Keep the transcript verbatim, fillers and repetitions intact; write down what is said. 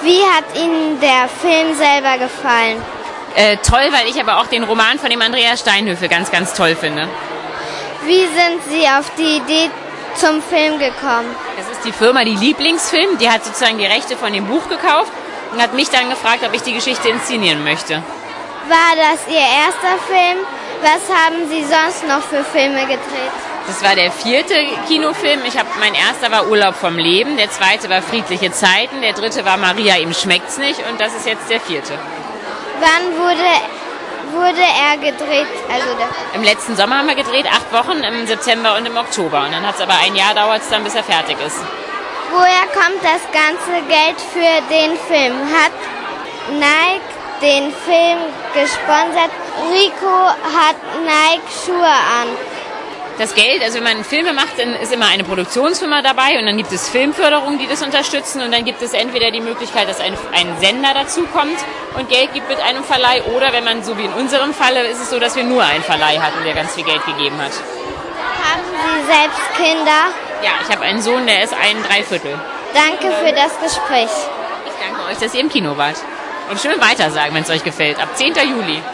Wie hat Ihnen der Film selber gefallen? Äh, toll, weil ich aber auch den Roman von dem Andreas Steinhöfel ganz, ganz toll finde. Wie sind Sie auf die Idee zum Film gekommen? Das ist die Firma, die Lieblingsfilm, die hat sozusagen die Rechte von dem Buch gekauft und hat mich dann gefragt, ob ich die Geschichte inszenieren möchte. War das Ihr erster Film? Was haben Sie sonst noch für Filme gedreht? Das war der vierte Kinofilm. Ich hab, mein erster war Urlaub vom Leben, der zweite war Friedliche Zeiten, der dritte war Maria, ihm schmeckt's nicht und das ist jetzt der vierte. Wann wurde, wurde er gedreht? Also der Im letzten Sommer haben wir gedreht, acht Wochen, im September und im Oktober. Und dann hat es aber ein Jahr dauert es dann, bis er fertig ist. Woher kommt das ganze Geld für den Film? Hat Nike den Film gesponsert? Rico hat Nike-Schuhe an. Das Geld, also wenn man Filme macht, dann ist immer eine Produktionsfirma dabei und dann gibt es Filmförderung, die das unterstützen und dann gibt es entweder die Möglichkeit, dass ein, ein Sender dazukommt und Geld gibt mit einem Verleih oder wenn man, so wie in unserem Falle, ist es so, dass wir nur einen Verleih hatten, der ganz viel Geld gegeben hat. Haben Sie selbst Kinder? Ja, ich habe einen Sohn, der ist ein Dreiviertel. Danke für das Gespräch. Ich danke euch, dass ihr im Kino wart. Und schön weitersagen, wenn es euch gefällt. Ab zehnten Juli.